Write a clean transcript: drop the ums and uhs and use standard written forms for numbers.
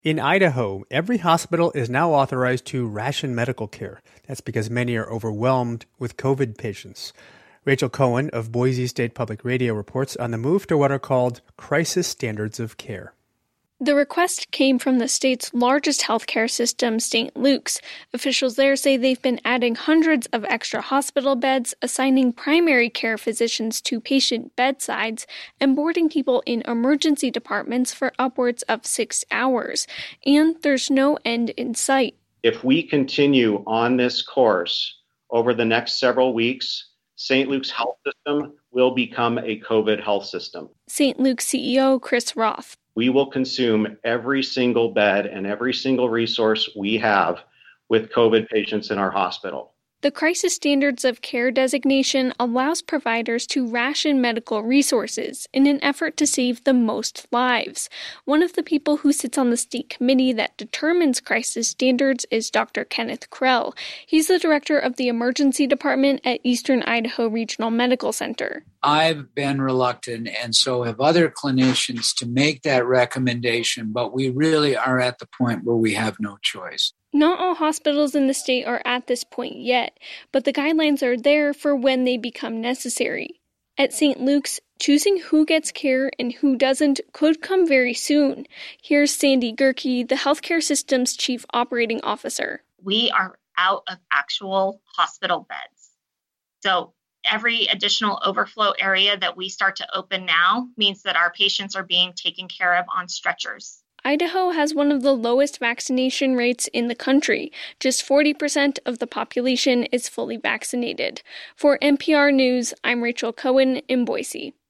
In Idaho, every hospital is now authorized to ration medical care. That's because many are overwhelmed with COVID patients. Rachel Cohen of Boise State Public Radio reports on the move to what are called crisis standards of care. The request came from the state's largest healthcare system, St. Luke's. Officials there say they've been adding hundreds of extra hospital beds, assigning primary care physicians to patient bedsides, and boarding people in emergency departments for upwards of 6 hours. And there's no end in sight. If we continue on this course over the next several weeks, St. Luke's health system will become a COVID health system. St. Luke's CEO Chris Roth. We will consume every single bed and every single resource we have with COVID patients in our hospital. The Crisis Standards of Care designation allows providers to ration medical resources in an effort to save the most lives. One of the people who sits on the state committee that determines crisis standards is Dr. Kenneth Krell. He's the director of the emergency department at Eastern Idaho Regional Medical Center. I've been reluctant, and so have other clinicians, to make that recommendation, but we really are at the point where we have no choice. Not all hospitals in the state are at this point yet, but the guidelines are there for when they become necessary. At St. Luke's, choosing who gets care and who doesn't could come very soon. Here's Sandy Gerke, the healthcare system's chief operating officer. We are out of actual hospital beds. So every additional overflow area that we start to open now means that our patients are being taken care of on stretchers. Idaho has one of the lowest vaccination rates in the country. Just 40% of the population is fully vaccinated. For NPR News, I'm Rachel Cohen in Boise.